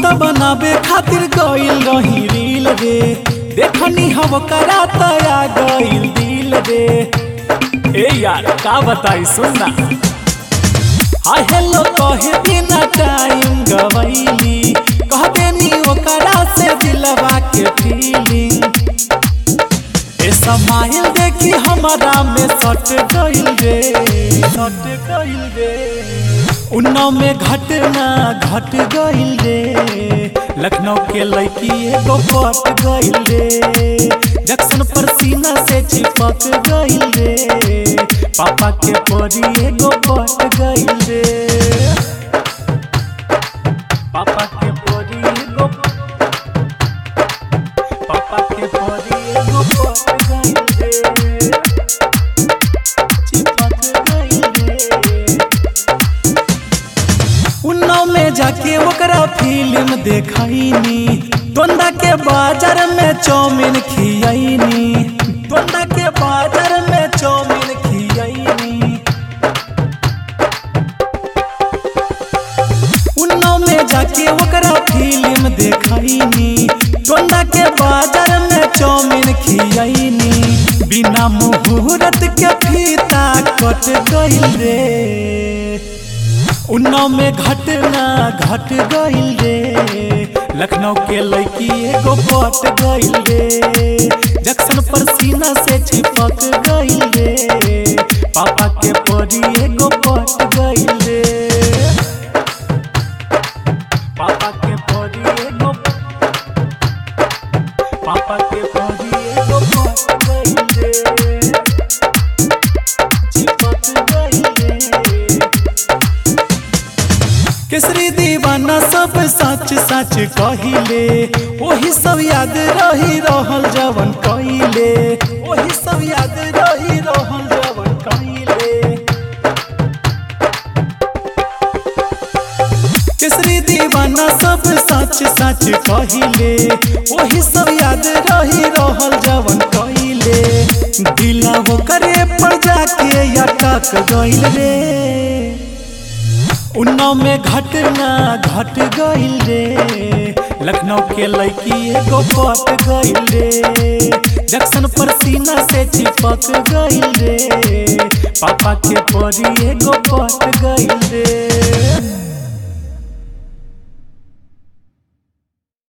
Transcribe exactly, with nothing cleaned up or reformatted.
त बनावे खातिर गइल रही रील रे, देखनी हम कराता आ गइल दिल रे। ए यार का बताई सुनना, हाय हेलो कहे बिना टाइम गवैली, कह देनी ओकरा से दिलवा के फीलिंग। ए समाइल देखी हमारा में सट गइल रे, सट गइल रे। उन्नाव में घटना घट गइल रे, लखनऊ के लड़की एगो पट गइल रे, जक्सन पर सीना से चिपक गइल रे, पापा के परी एगो पट गइल रे, पापा के परी एगो, पापा के परी एगो पट गइल रे, चिपक गइल रे। उन्नाव में जाके ओकरा फिल्म देखैनी, टोंडा के बाजार में चाउमीन खियैनी, टोंडा के बाजार में चाउमीन खियैनी। उन्नाव में जाके ओकरा फिल्म देखैनी, टोंडा के बाजार में चाउमीन खियैनी, बिना मुहूर्त के फीता कट गइल रे। उन्नाव में घटना घट गइल रे, लखनऊ के लड़की एगो पट गइल रे, जक्सन पर सीना से चिपक गइल रे, पापा के परी एगो पट गइल रे, पापा के परी एगो, पापा के परी एगो पट गइल रे, चिपक गइल रे। केसरी दीवाना सब सच सच कहिले, वही सब याद रही रहल जवन कहिले, वही सब याद रही रहल जवन कहिले। केसरी दीवाना सब सच सच कहिले, वही सब याद रही रहल जवन कहिले, दिला वो करे पर जाके अटक गइल रे। उन्नाव में घटना घट गइल रे, लखनऊ के लड़की एगो पट गइल रे, जक्सन पर सीना से चिपक गइल रे, पापा के परी एगो पट गइल रे।